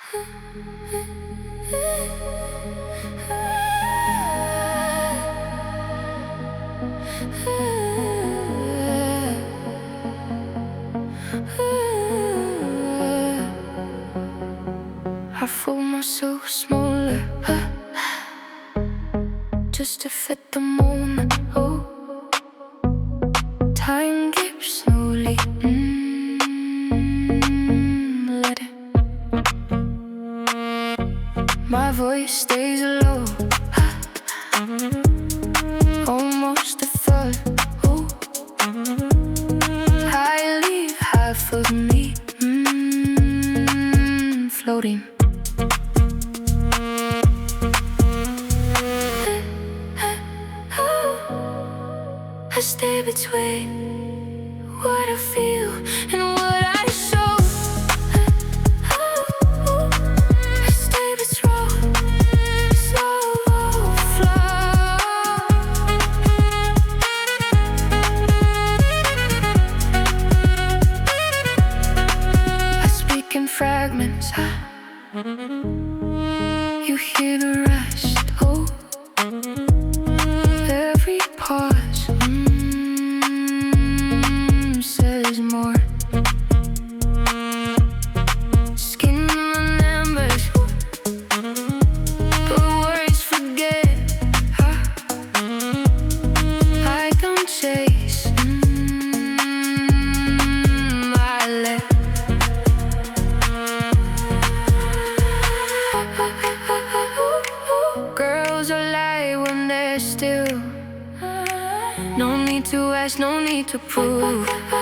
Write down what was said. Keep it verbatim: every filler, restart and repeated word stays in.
I fool myself smaller just to fit the moment. Oh, time keeps slowly mm, let it. My voice stays low, almost a thought. Oh, I leave half of me mm, floating. I stay between what I feel and what I show. I stay between slow flow. I speak in fragments. You hear the rest. Oh, every pause mm, says more. Skin on embers, but words forget. I don't chase, mm, I let. Girls are light when they're still. No need to ask, no need to prove.